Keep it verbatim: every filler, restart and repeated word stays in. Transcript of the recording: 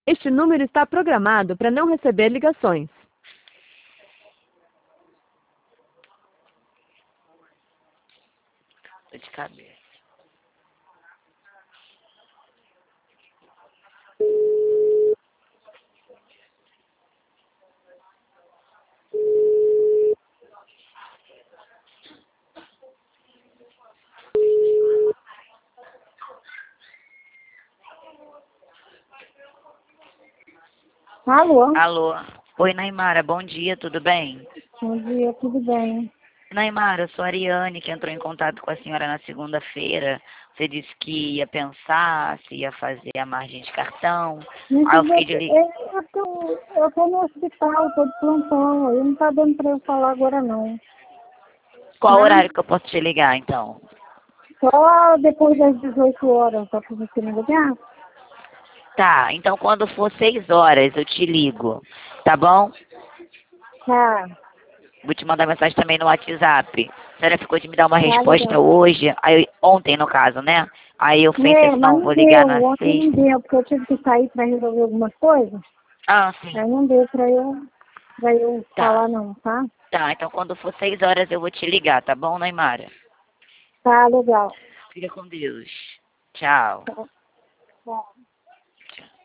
Este número está programado para não receber ligações. Dor de cabeça. Alô? Alô. Oi, Naimara, bom dia, tudo bem? Bom dia, tudo bem? Naimara, eu sou a Ariane, que entrou em contato com a senhora na segunda-feira. Você disse que ia pensar, se ia fazer a margem de cartão. Aí eu fiquei de ligar. Eu tô, eu tô no hospital, tô de plantão, aí não tá dando pra eu falar agora não. Qual Tá? horário que eu posso te ligar, então? Só depois das dezoito horas, só pra você me ligar? Tá, então quando for seis horas eu te ligo, tá bom? Tá, Vou te mandar mensagem também no WhatsApp. A senhora ficou de me dar uma tá resposta legal. hoje, aí, ontem no caso, né? Aí eu pensei É, assim, mas não, não vou ligar deu, na ontem não sexta. deu, porque eu tive que sair pra resolver algumas coisas, Ah, sim. aí não deu pra eu, pra eu Tá, falar não, tá? tá. Então quando for seis horas eu vou te ligar, tá bom, Naimara? Tá legal. Fica com Deus. Tchau. Tá, tá.